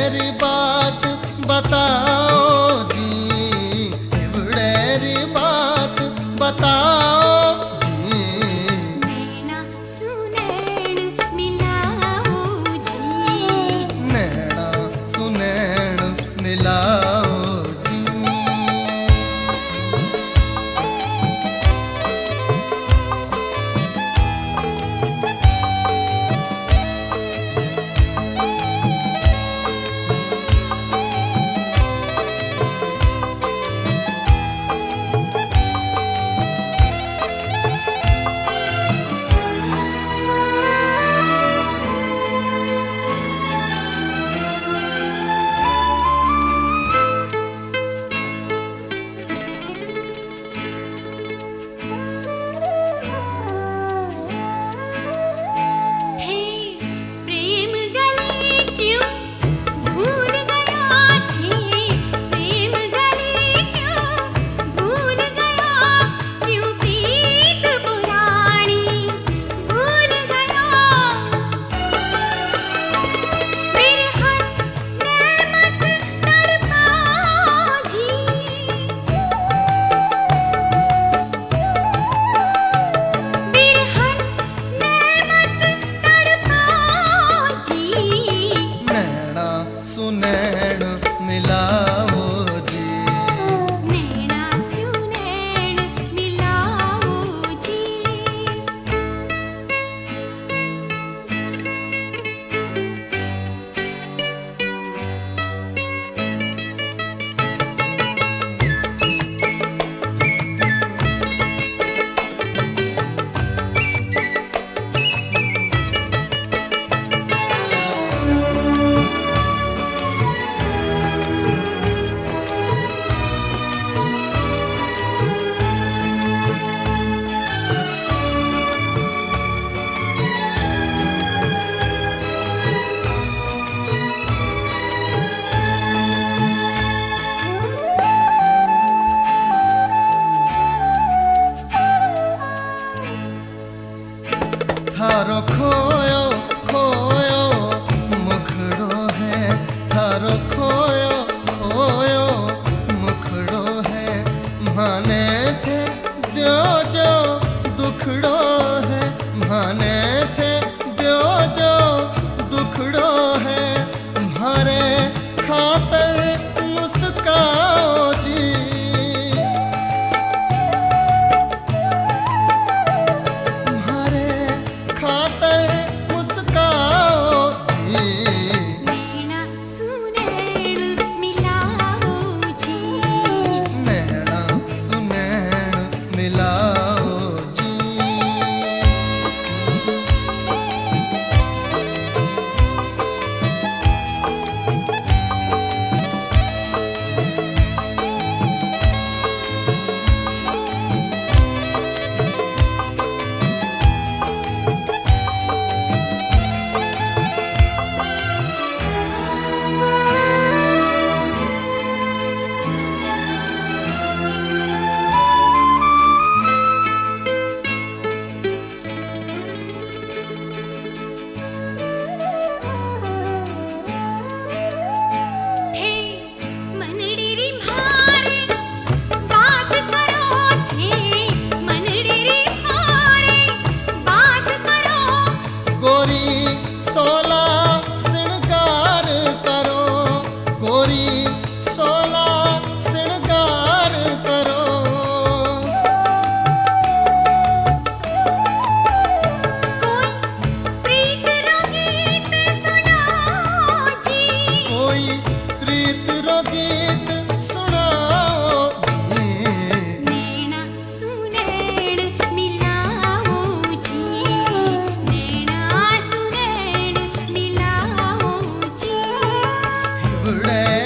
इवड़ेरी बात बताओ जी, इवड़ेरी बात बताओ जी। नैना सुनैण मिलाओ जी, नैना सुनैण मिलाओ जी। सुनैण मिलाओ जी, नैना सुनैण मिलाओ जी। थारो खोयो खोयो मुखड़ो है, थारो खोयो खोयो मुखड़ो है। माने थे द्यो जो दुखड़ो है, माने थे द्यो जो दुखड़ो है। म्हारे खातर मुस्काओ जी, नैना सुनैण मिलाओ जी, नैना सुनैण मिलाओ जी। गोरी सोला श्रृंगार करो, गोरी सोला श्रृंगार करो। कोई प्रीत रो गीत सुनाओ जी, नैना सुनैण मिलाओ जी, नैना सुनैण मिलाओ जी। इवड़े